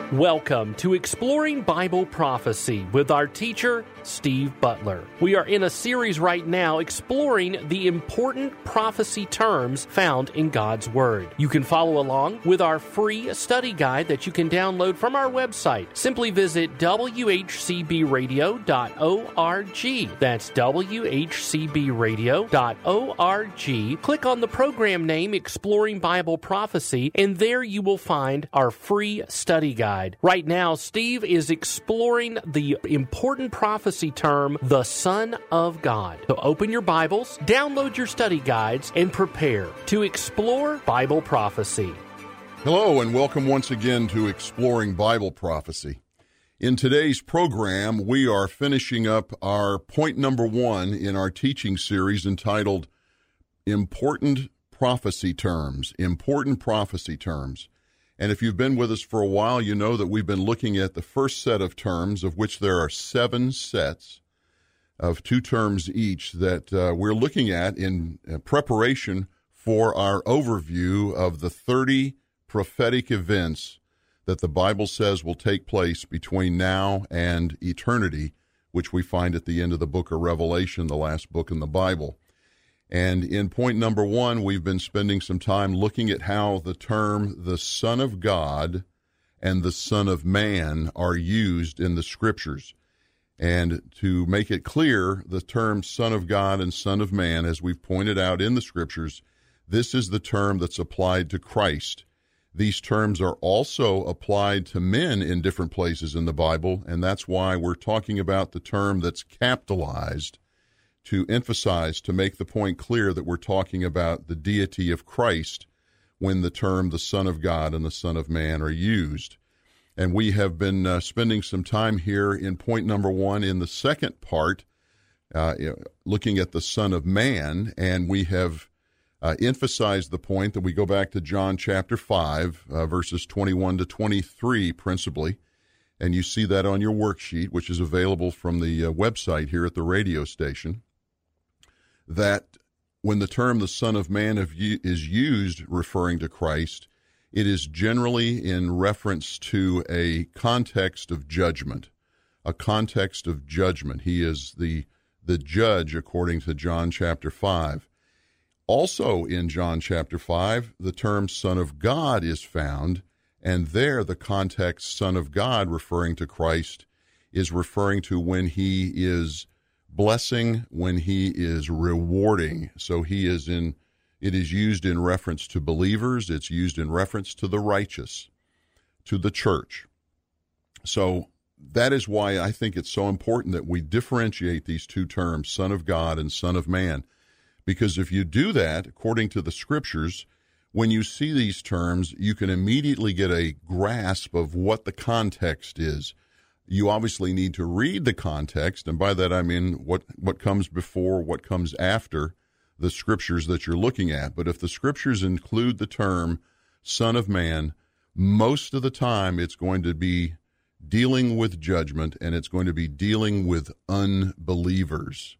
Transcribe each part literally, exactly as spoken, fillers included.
Welcome to Exploring Bible Prophecy with our teacher, Steve Butler. We are in a series right now exploring the important prophecy terms found in God's Word. You can follow along with our free study guide that you can download from our website. Simply visit w h c b radio dot org. That's w h c b radio dot org. Click on the program name Exploring Bible Prophecy, and there you will find our free study guide. Right now, Steve is exploring the important prophecy term, the Son of God. So open your Bibles, download your study guides, and prepare to explore Bible prophecy. Hello, and welcome once again to Exploring Bible Prophecy. In today's program, we are finishing up our point number one in our teaching series entitled Important Prophecy Terms. Important Prophecy Terms. And if you've been with us for a while, you know that we've been looking at the first set of terms, of which there are seven sets of two terms each that uh, we're looking at in uh, preparation for our overview of the thirty prophetic events that the Bible says will take place between now and eternity, which we find at the end of the book of Revelation, the last book in the Bible. And in point number one, we've been spending some time looking at how the term the Son of God and the Son of Man are used in the Scriptures. And to make it clear, the term Son of God and Son of Man, as we've pointed out in the Scriptures, this is the term that's applied to Christ. These terms are also applied to men in different places in the Bible, and that's why we're talking about the term that's capitalized, to emphasize, to make the point clear that we're talking about the deity of Christ when the term the Son of God and the Son of Man are used. And we have been uh, spending some time here in point number one in the second part, uh, looking at the Son of Man, and we have uh, emphasized the point that we go back to John chapter five, uh, verses twenty-one to twenty-three principally, and you see that on your worksheet, which is available from the uh, website here at the radio station, that when the term the Son of Man is used referring to Christ, it is generally in reference to a context of judgment, a context of judgment. He is the, the judge according to John chapter five. Also in John chapter five, the term Son of God is found, and there the context Son of God referring to Christ is referring to when he is blessing, when he is rewarding. So he is in, it is used in reference to believers. It's used in reference to the righteous, to the church. So that is why I think it's so important that we differentiate these two terms, Son of God and Son of Man. Because if you do that, according to the Scriptures, when you see these terms, you can immediately get a grasp of what the context is. You obviously need to read the context, and by that I mean what, what comes before, what comes after the Scriptures that you're looking at. But if the Scriptures include the term Son of Man, most of the time it's going to be dealing with judgment, and it's going to be dealing with unbelievers.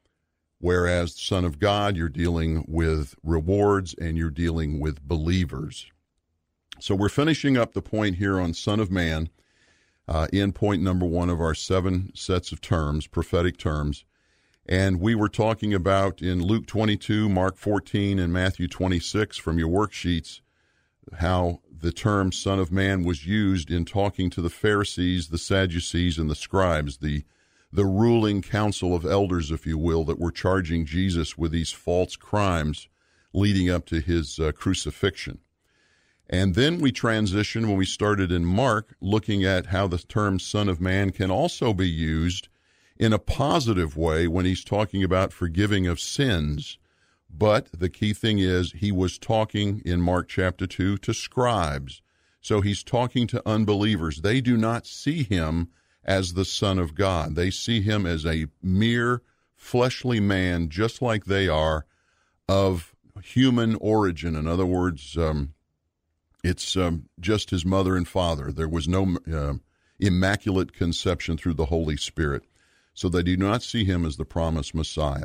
Whereas Son of God, you're dealing with rewards, and you're dealing with believers. So we're finishing up the point here on Son of Man, Uh, in point number one of our seven sets of terms, prophetic terms. And we were talking about in Luke twenty-two, Mark fourteen, and Matthew twenty-six from your worksheets, how the term Son of Man was used in talking to the Pharisees, the Sadducees, and the scribes, the, the ruling council of elders, if you will, that were charging Jesus with these false crimes leading up to his uh, crucifixion. And then we transitioned when we started in Mark, looking at how the term Son of Man can also be used in a positive way when he's talking about forgiving of sins. But the key thing is he was talking in Mark chapter two to scribes. So he's talking to unbelievers. They do not see him as the Son of God. They see him as a mere fleshly man, just like they are, of human origin. In other words, um, It's um, just his mother and father. There was no uh, immaculate conception through the Holy Spirit. So they do not see him as the promised Messiah.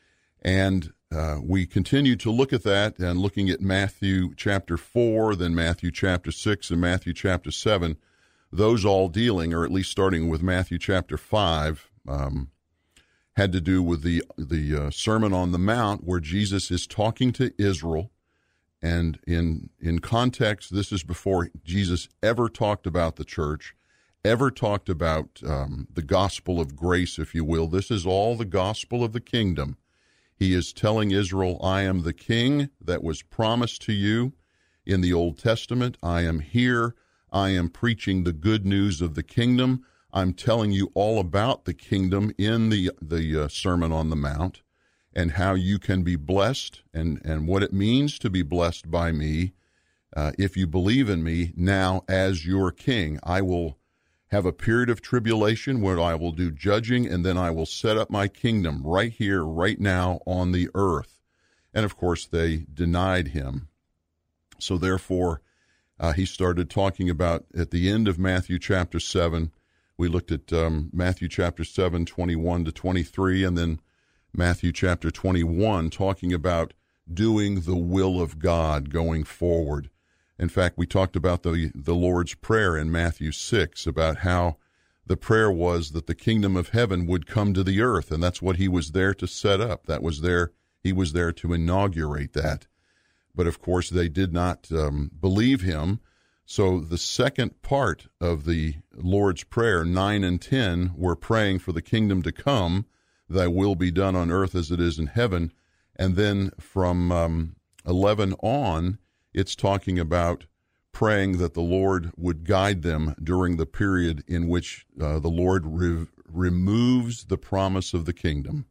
And uh, we continue to look at that and looking at Matthew chapter four, then Matthew chapter six, and Matthew chapter seven. those all dealing, or at least starting with Matthew chapter five, um, had to do with the the uh, Sermon on the Mount, where Jesus is talking to Israel. And in in context, this is before Jesus ever talked about the church, ever talked about um, the gospel of grace, if you will. This is all the gospel of the kingdom. He is telling Israel, I am the king that was promised to you in the Old Testament. I am here. I am preaching the good news of the kingdom. I'm telling you all about the kingdom in the the uh, Sermon on the Mount, and how you can be blessed, and, and what it means to be blessed by me uh, if you believe in me now as your king. I will have a period of tribulation where I will do judging, and then I will set up my kingdom right here, right now on the earth. And, of course, they denied him. So, therefore, uh, he started talking about, at the end of Matthew chapter seven, we looked at um, Matthew chapter seven, twenty-one to twenty-three, and then Matthew chapter twenty-one, talking about doing the will of God going forward. In fact, we talked about the, the Lord's Prayer in Matthew six, about how the prayer was that the kingdom of heaven would come to the earth, and that's what he was there to set up. That was there, he was there to inaugurate that. But, of course, they did not um, believe him. So the second part of the Lord's Prayer, nine and ten, we're praying for the kingdom to come, thy will be done on earth as it is in heaven. And then from um, eleven on, it's talking about praying that the Lord would guide them during the period in which uh, the Lord re- removes the promise of the kingdom.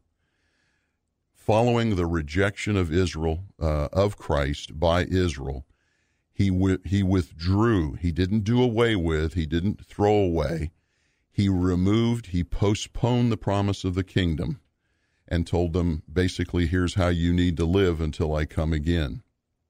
Following the rejection of Israel, uh, of Christ by Israel, he w- he withdrew. He didn't do away with, he didn't throw away. He removed, he postponed the promise of the kingdom and told them, basically, here's how you need to live until I come again.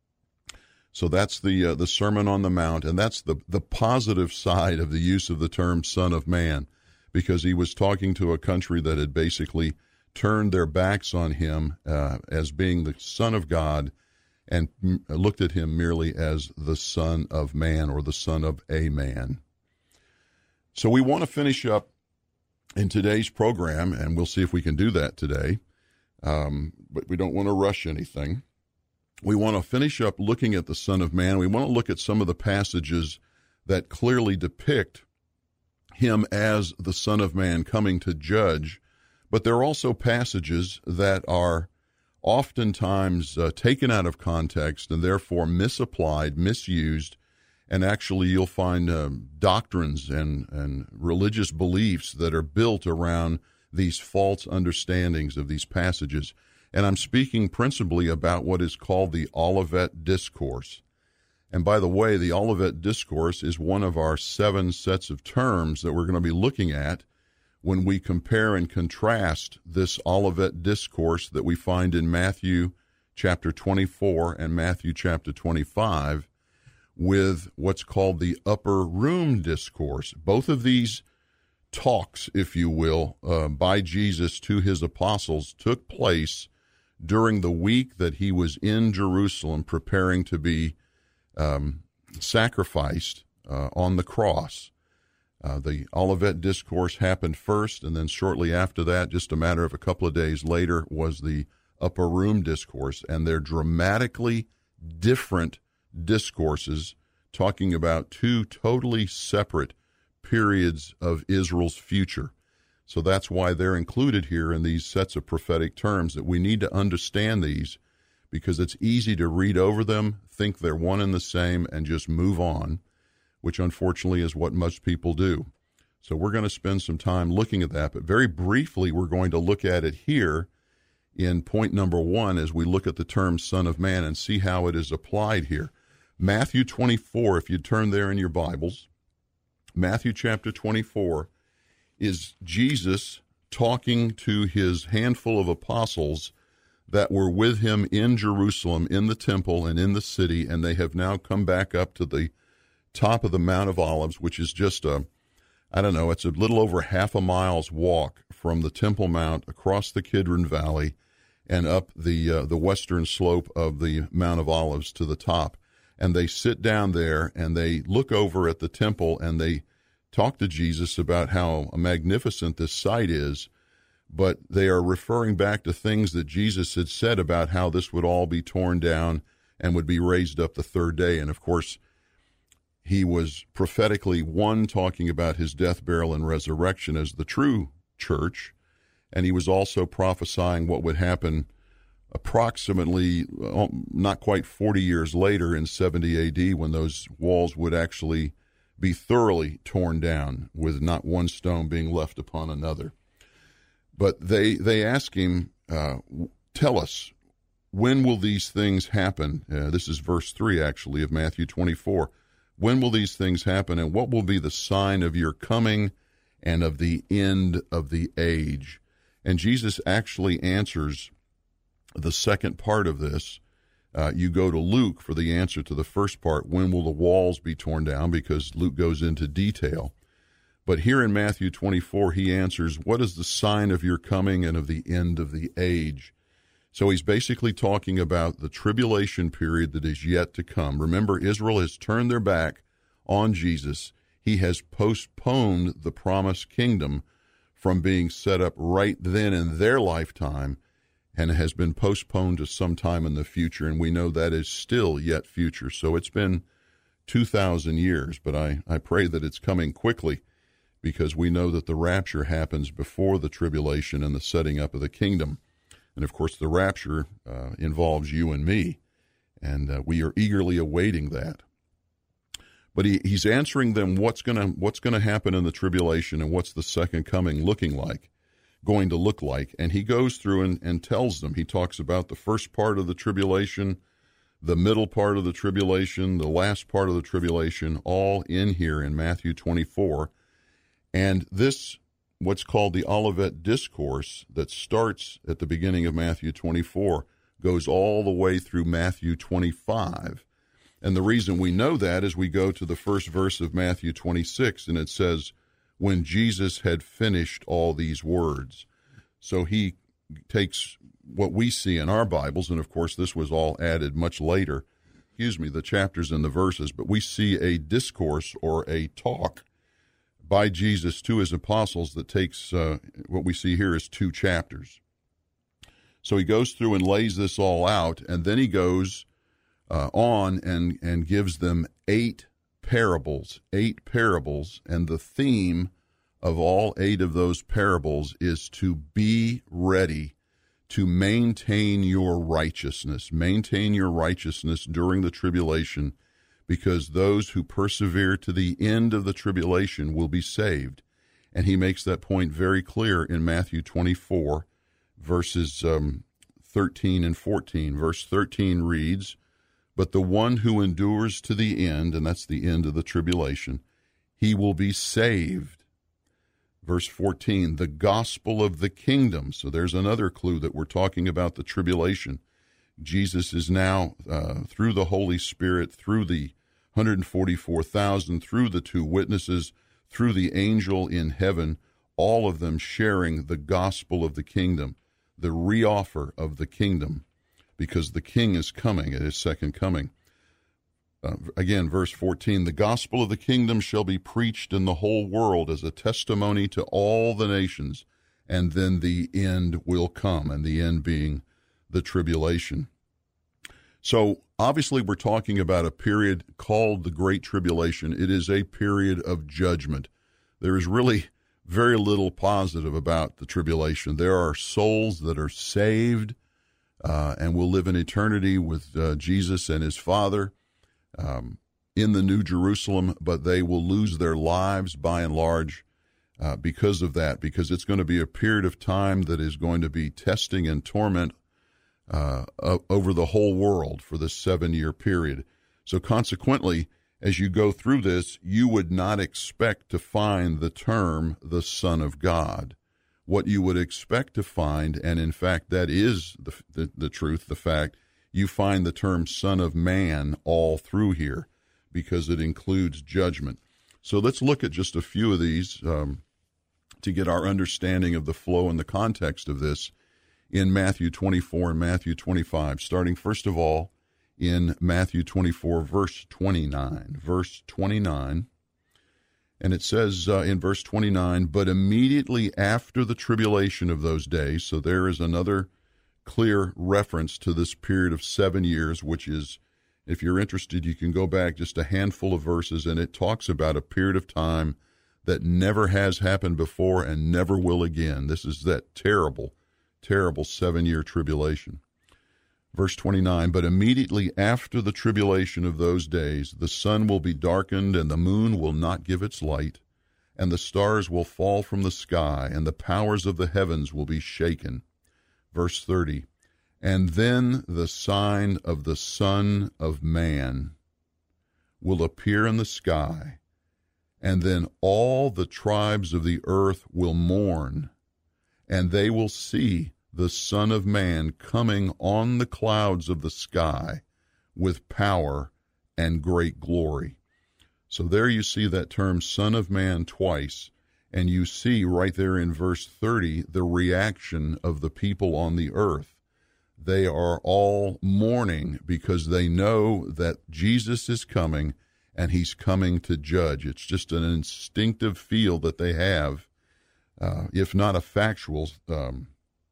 So that's the uh, the Sermon on the Mount, and that's the, the positive side of the use of the term Son of Man, because he was talking to a country that had basically turned their backs on him uh, as being the Son of God, and m- looked at him merely as the Son of Man, or the Son of a Man. So we want to finish up in today's program, and we'll see if we can do that today, um, but we don't want to rush anything. We want to finish up looking at the Son of Man. We want to look at some of the passages that clearly depict him as the Son of Man coming to judge, but there are also passages that are oftentimes uh, taken out of context and therefore misapplied, misused, and actually you'll find uh, doctrines and, and religious beliefs that are built around these false understandings of these passages. And I'm speaking principally about what is called the Olivet Discourse. And by the way, the Olivet Discourse is one of our seven sets of terms that we're going to be looking at when we compare and contrast this Olivet Discourse that we find in Matthew chapter twenty-four and Matthew chapter twenty-five with what's called the Upper Room Discourse. Both of these talks, if you will, uh, by Jesus to his apostles took place during the week that he was in Jerusalem preparing to be um, sacrificed uh, on the cross. Uh, the Olivet Discourse happened first, and then shortly after that, just a matter of a couple of days later, was the Upper Room Discourse, and they're dramatically different discourses talking about two totally separate periods of Israel's future. So that's why they're included here in these sets of prophetic terms, that we need to understand these, because it's easy to read over them, think they're one and the same, and just move on, which unfortunately is what most people do. So we're going to spend some time looking at that, but very briefly we're going to look at it here in point number one as we look at the term Son of Man and see how it is applied here. Matthew twenty-four, if you turn there in your Bibles, Matthew chapter twenty-four is Jesus talking to his handful of apostles that were with him in Jerusalem, in the temple and in the city, and they have now come back up to the top of the Mount of Olives, which is just a, I don't know, it's a little over half a mile's walk from the Temple Mount across the Kidron Valley and up the uh, the western slope of the Mount of Olives to the top. And they sit down there and they look over at the temple and they talk to Jesus about how magnificent this site is, but they are referring back to things that Jesus had said about how this would all be torn down and would be raised up the third day. And, of course, he was prophetically, one, talking about his death, burial, and resurrection as the true church, and he was also prophesying what would happen approximately not quite forty years later in seventy A D when those walls would actually be thoroughly torn down with not one stone being left upon another. But they they ask him, uh, tell us, when will these things happen? Uh, this is verse three, actually, of Matthew twenty-four. When will these things happen, and what will be the sign of your coming and of the end of the age? And Jesus actually answers the second part of this. Uh, you go to Luke for the answer to the first part, when will the walls be torn down, because Luke goes into detail. But here in Matthew twenty-four, he answers, what is the sign of your coming and of the end of the age? So he's basically talking about the tribulation period that is yet to come. Remember, Israel has turned their back on Jesus. He has postponed the promised kingdom from being set up right then in their lifetime, and has been postponed to some time in the future, and we know that is still yet future. So it's been two thousand years, but I, I pray that it's coming quickly, because we know that the rapture happens before the tribulation and the setting up of the kingdom. And, of course, the rapture uh, involves you and me, and uh, we are eagerly awaiting that. But he, he's answering them what's going to what's going to happen in the tribulation and what's the second coming looking like, going to look like. And he goes through and, and tells them. He talks about the first part of the tribulation, the middle part of the tribulation, the last part of the tribulation, all in here in Matthew twenty-four. And this, what's called the Olivet Discourse, that starts at the beginning of Matthew twenty-four, goes all the way through Matthew twenty-five. And the reason we know that is we go to the first verse of Matthew twenty-six, and it says, when Jesus had finished all these words. So he takes what we see in our Bibles, and of course this was all added much later, excuse me, the chapters and the verses, but we see a discourse or a talk by Jesus to his apostles that takes, uh, what we see here is two chapters. So he goes through and lays this all out, and then he goes uh, on and, and gives them eight parables, eight parables, and the theme of all eight of those parables is to be ready to maintain your righteousness, maintain your righteousness during the tribulation, because those who persevere to the end of the tribulation will be saved. And he makes that point very clear in Matthew twenty-four, verses um, thirteen and fourteen. Verse thirteen reads, but the one who endures to the end, and that's the end of the tribulation, he will be saved. Verse fourteen, the gospel of the kingdom. So there's another clue that we're talking about the tribulation. Jesus is now, uh, through the Holy Spirit, through the one hundred forty-four thousand, through the two witnesses, through the angel in heaven, all of them sharing the gospel of the kingdom, the reoffer of the kingdom, because the king is coming at his second coming. Uh, again, verse fourteen, the gospel of the kingdom shall be preached in the whole world as a testimony to all the nations, and then the end will come, and the end being the tribulation. So obviously we're talking about a period called the Great Tribulation. It is a period of judgment. There is really very little positive about the tribulation. There are souls that are saved uh, and will live in eternity with uh, Jesus and his Father um, in the New Jerusalem, but they will lose their lives by and large uh, because of that, because it's going to be a period of time that is going to be testing and torment Uh, uh, over the whole world for this seven-year period. So consequently, as you go through this, you would not expect to find the term the Son of God. What you would expect to find, and in fact that is the, the, the truth, the fact, you find the term Son of Man all through here because it includes judgment. So let's look at just a few of these um, to get our understanding of the flow and the context of this in Matthew twenty-four and Matthew twenty-five, starting first of all in Matthew twenty-four, verse twenty-nine. Verse twenty-nine, And it says uh, in verse twenty-nine, but immediately after the tribulation of those days, so there is another clear reference to this period of seven years, which is, if you're interested, you can go back just a handful of verses, and it talks about a period of time that never has happened before and never will again. This is that terrible, terrible seven-year tribulation. Verse twenty-nine, but immediately after the tribulation of those days, the sun will be darkened, and the moon will not give its light, and the stars will fall from the sky, and the powers of the heavens will be shaken. Verse thirty, and then the sign of the Son of Man will appear in the sky, and then all the tribes of the earth will mourn, and they will see the Son of Man coming on the clouds of the sky with power and great glory. So there you see that term Son of Man twice, and you see right there in verse thirty the reaction of the people on the earth. They are all mourning because they know that Jesus is coming and he's coming to judge. It's just an instinctive feel that they have, uh, if not a factual um,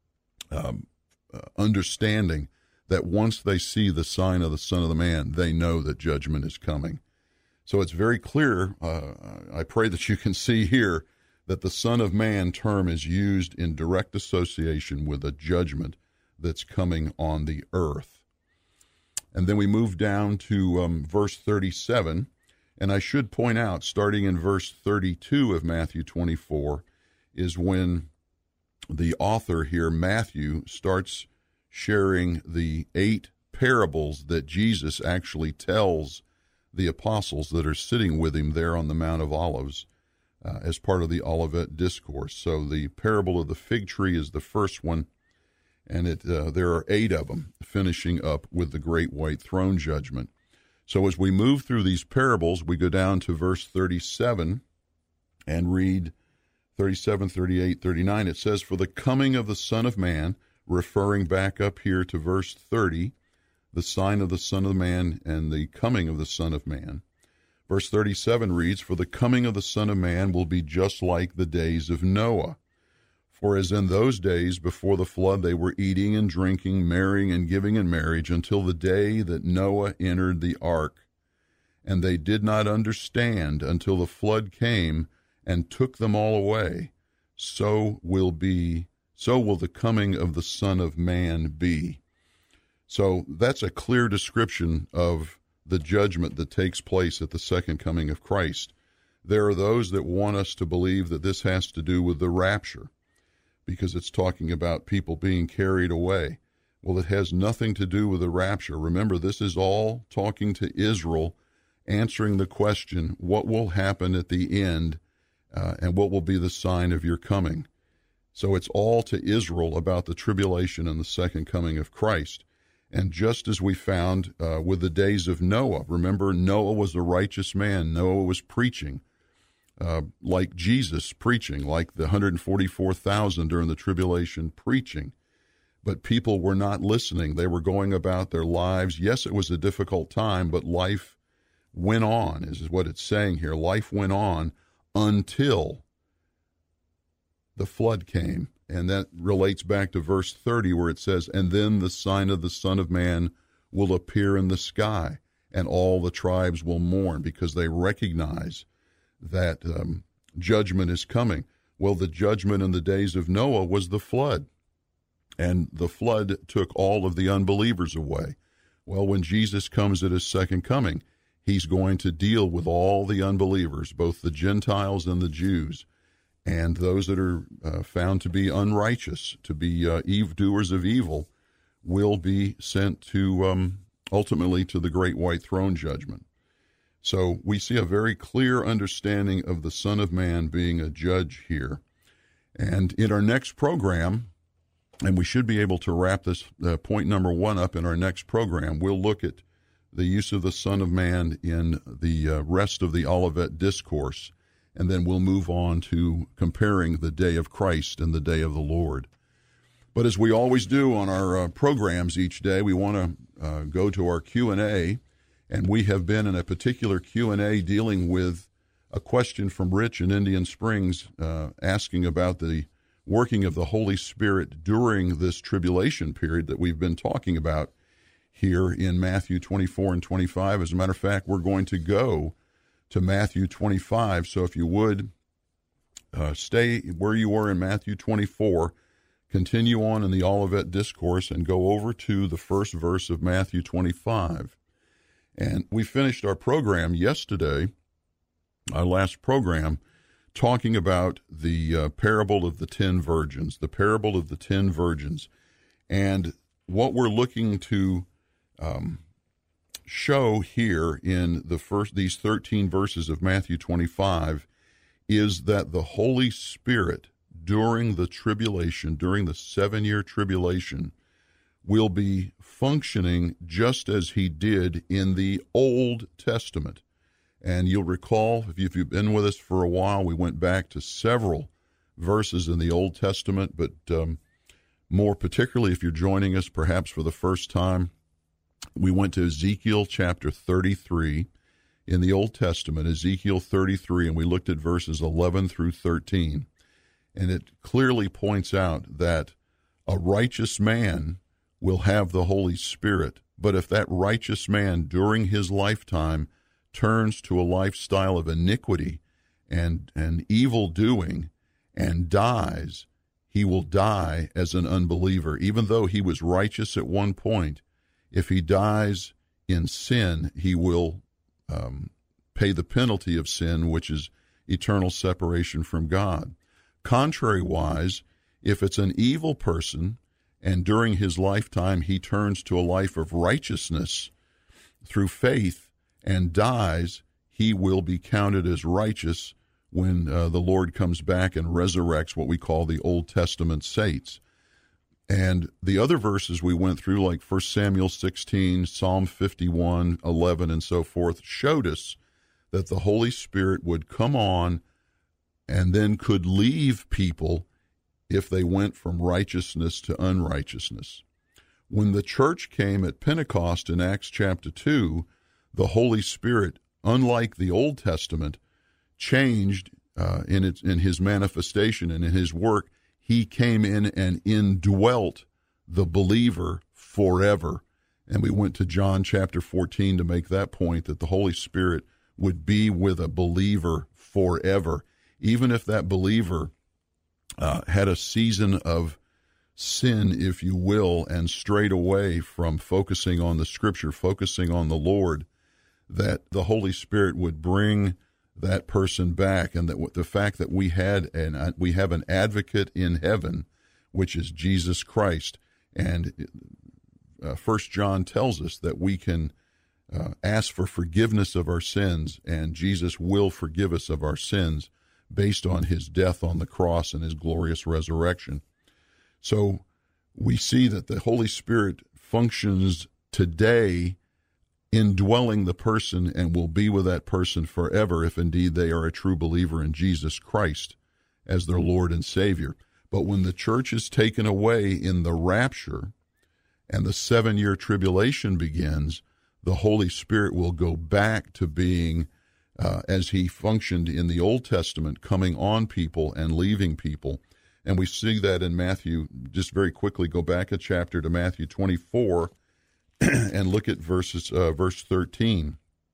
um, uh, understanding, that once they see the sign of the Son of the Man, they know that judgment is coming. So it's very clear, uh, I pray that you can see here, that the Son of Man term is used in direct association with a judgment that's coming on the earth. And then we move down to um, verse thirty-seven, and I should point out, starting in verse thirty-two of Matthew twenty-four, is when the author here, Matthew, starts sharing the eight parables that Jesus actually tells the apostles that are sitting with him there on the Mount of Olives uh, as part of the Olivet Discourse. So the parable of the fig tree is the first one, and it uh, there are eight of them, finishing up with the great white throne judgment. So as we move through these parables, we go down to verse thirty-seven and read thirty-seven, thirty-eight, thirty-nine. It says, for the coming of the Son of Man, referring back up here to verse thirty, the sign of the Son of Man and the coming of the Son of Man. Verse thirty-seven reads, for the coming of the Son of Man will be just like the days of Noah. For as in those days before the flood they were eating and drinking, marrying and giving in marriage, until the day that Noah entered the ark. And they did not understand until the flood came and took them all away. So will be, so will the coming of the Son of Man be. So that's a clear description of the judgment that takes place at the second coming of Christ. There are those that want us to believe that this has to do with the rapture, because it's talking about people being carried away. Well, it has nothing to do with the rapture. Remember, this is all talking to Israel, answering the question, what will happen at the end, uh, and what will be the sign of your coming? So it's all to Israel about the tribulation and the second coming of Christ. And just as we found uh, with the days of Noah, remember, Noah was a righteous man. Noah was preaching. Uh, like Jesus preaching, like the one hundred forty-four thousand during the tribulation preaching. But people were not listening. They were going about their lives. Yes, it was a difficult time, but life went on, is what it's saying here. Life went on until the flood came. And that relates back to verse thirty, where it says, and then the sign of the Son of Man will appear in the sky, and all the tribes will mourn, because they recognize that um, judgment is coming. Well, the judgment in the days of Noah was the flood, and the flood took all of the unbelievers away. Well, when Jesus comes at his second coming, he's going to deal with all the unbelievers, both the Gentiles and the Jews, and those that are uh, found to be unrighteous, to be uh, evildoers of evil, will be sent to um, ultimately to the great white throne judgment. So we see a very clear understanding of the Son of Man being a judge here. And in our next program, and we should be able to wrap this uh, point number one up in our next program, we'll look at the use of the Son of Man in the uh, rest of the Olivet Discourse, and then we'll move on to comparing the day of Christ and the day of the Lord. But as we always do on our uh, programs each day, we want to uh, go to our Q and A. And we have been in a particular Q and A dealing with a question from Rich in Indian Springs uh, asking about the working of the Holy Spirit during this tribulation period that we've been talking about here in Matthew twenty-four and twenty-five. As a matter of fact, we're going to go to Matthew twenty-five. So if you would, uh, stay where you were in Matthew twenty-four, continue on in the Olivet Discourse, and go over to the first verse of Matthew twenty-five. And we finished our program yesterday, our last program, talking about the uh, parable of the ten virgins, the parable of the ten virgins. And what we're looking to um, show here in the first these thirteen verses of Matthew twenty-five is that the Holy Spirit during the tribulation, during the seven-year tribulation, will be functioning just as he did in the Old Testament. And you'll recall, if you've been with us for a while, we went back to several verses in the Old Testament, but um, more particularly if you're joining us perhaps for the first time, we went to Ezekiel chapter thirty-three in the Old Testament, Ezekiel thirty-three, and we looked at verses eleven through thirteen. And it clearly points out that a righteous man will have the Holy Spirit, but if that righteous man during his lifetime turns to a lifestyle of iniquity and, and evil doing and dies, he will die as an unbeliever. Even though he was righteous at one point, if he dies in sin, he will um, pay the penalty of sin, which is eternal separation from God. Contrariwise, if it's an evil person and during his lifetime he turns to a life of righteousness through faith and dies, he will be counted as righteous when uh, the Lord comes back and resurrects what we call the Old Testament saints. And the other verses we went through, like First Samuel sixteen, Psalm fifty-one, eleven, and so forth, showed us that the Holy Spirit would come on and then could leave people if they went from righteousness to unrighteousness. When the church came at Pentecost in Acts chapter two, the Holy Spirit, unlike the Old Testament, changed uh, in its in his manifestation and in his work. He came in and indwelt the believer forever. And we went to John chapter fourteen to make that point, that the Holy Spirit would be with a believer forever. Even if that believer uh, had a season of sin, if you will, and strayed away from focusing on the Scripture, focusing on the Lord, that the Holy Spirit would bring that person back, and that the fact that we had and we have an advocate in heaven, which is Jesus Christ, and uh, First John tells us that we can uh, ask for forgiveness of our sins, and Jesus will forgive us of our sins based on his death on the cross and his glorious resurrection. So we see that the Holy Spirit functions today indwelling the person and will be with that person forever if indeed they are a true believer in Jesus Christ as their Lord and Savior. But when the church is taken away in the rapture and the seven-year tribulation begins, the Holy Spirit will go back to being uh, as he functioned in the Old Testament, coming on people and leaving people. And we see that in Matthew. Just very quickly go back a chapter to Matthew twenty-four and look at verses, uh, verse thirteen.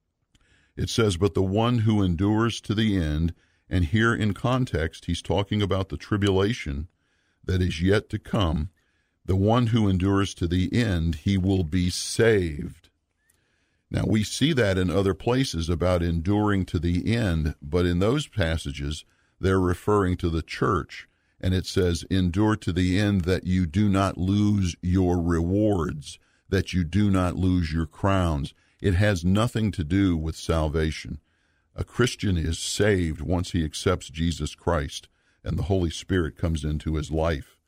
It says, "But the one who endures to the end," and here in context, he's talking about the tribulation that is yet to come. "The one who endures to the end, he will be saved." Now, we see that in other places about enduring to the end, but in those passages, they're referring to the church. And it says, "Endure to the end that you do not lose your rewards, that you do not lose your crowns." It has nothing to do with salvation. A Christian is saved once he accepts Jesus Christ and the Holy Spirit comes into his life.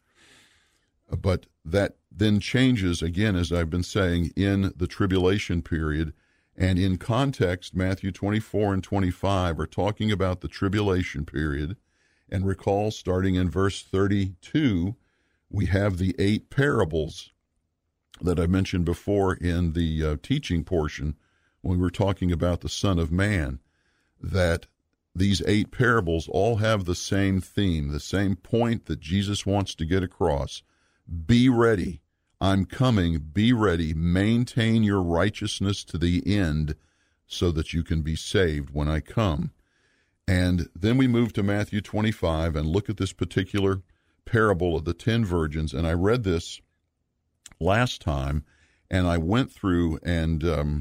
But that then changes, again, as I've been saying, in the tribulation period. And in context, Matthew twenty-four and twenty-five are talking about the tribulation period. And recall, starting in verse thirty-two, we have the eight parables that I mentioned before in the uh, teaching portion when we were talking about the Son of Man, that these eight parables all have the same theme, the same point that Jesus wants to get across. Be ready. I'm coming. Be ready. Maintain your righteousness to the end so that you can be saved when I come. And then we move to Matthew twenty-five and look at this particular parable of the ten virgins. And I read this last time, and I went through and um,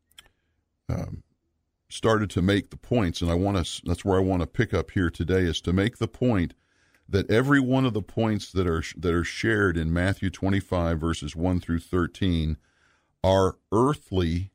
um, started to make the points. And I want to. That's where I want to pick up here today, is to make the point that every one of the points that are that are shared in Matthew twenty-five, verses one through thirteen, are earthly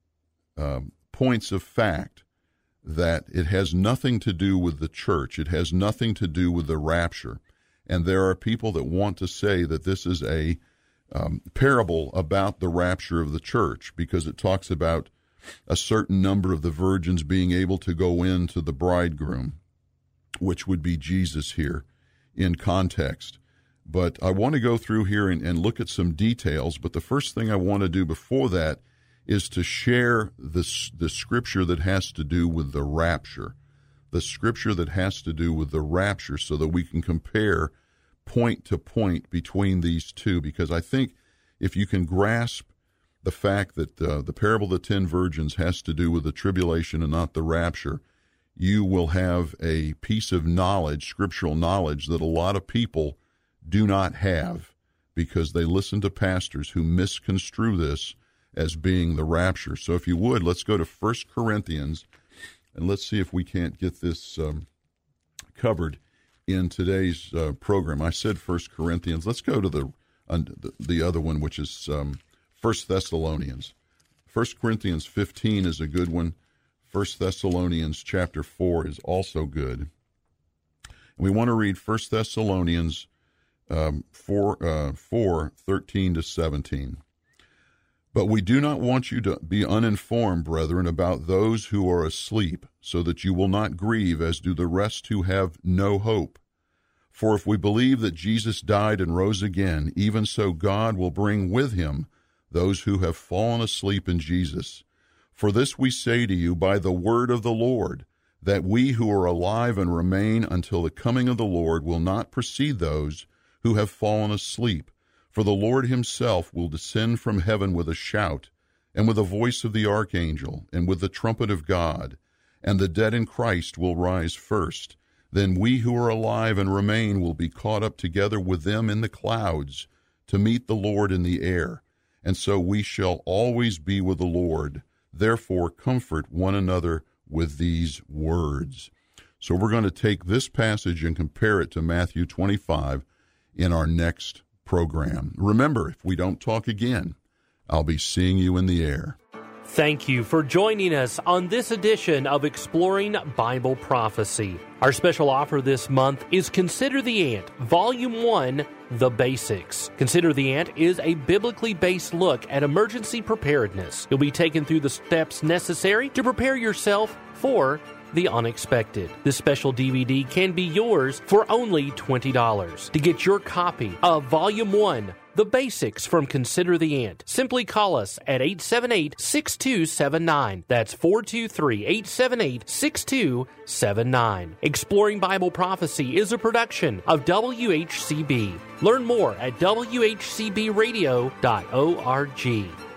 um, points of fact, that it has nothing to do with the church. It has nothing to do with the rapture. And there are people that want to say that this is a um, parable about the rapture of the church, because it talks about a certain number of the virgins being able to go into the bridegroom, which would be Jesus here in context. But I want to go through here and, and look at some details. But the first thing I want to do before that is to share the, the scripture that has to do with the rapture, the scripture that has to do with the rapture, so that we can compare point to point between these two. Because I think if you can grasp the fact that uh, the parable of the ten virgins has to do with the tribulation and not the rapture, you will have a piece of knowledge, scriptural knowledge, that a lot of people do not have, because they listen to pastors who misconstrue this as being the rapture. So if you would, let's go to First Corinthians, and let's see if we can't get this um, covered in today's uh, program. I said First Corinthians. Let's go to the uh, the other one, which is um, First Thessalonians. First Corinthians fifteen is a good one. First Thessalonians chapter four is also good. And we want to read First Thessalonians um, four, uh, four, thirteen to seventeen. But we do not want you to be uninformed, brethren, about those who are asleep, so that you will not grieve as do the rest who have no hope. For if we believe that Jesus died and rose again, even so God will bring with him those who have fallen asleep in Jesus. For this we say to you by the word of the Lord, that we who are alive and remain until the coming of the Lord will not precede those who have fallen asleep. For the Lord himself will descend from heaven with a shout, and with the voice of the archangel, and with the trumpet of God, and the dead in Christ will rise first. Then we who are alive and remain will be caught up together with them in the clouds to meet the Lord in the air, and so we shall always be with the Lord. Therefore comfort one another with these words. So we're going to take this passage and compare it to Matthew twenty-five in our next program. Remember, if we don't talk again, I'll be seeing you in the air. Thank you for joining us on this edition of Exploring Bible Prophecy. Our special offer this month is Consider the Ant, Volume one, The Basics. Consider the Ant is a biblically based look at emergency preparedness. You'll be taken through the steps necessary to prepare yourself for the unexpected. This special D V D can be yours for only twenty dollars. To get your copy of Volume one, The Basics from Consider the Ant, simply call us at eight seven eight, six two seven nine. That's four two three, eight seven eight, six two seven nine. Exploring Bible Prophecy is a production of W H C B. Learn more at W H C B radio dot org.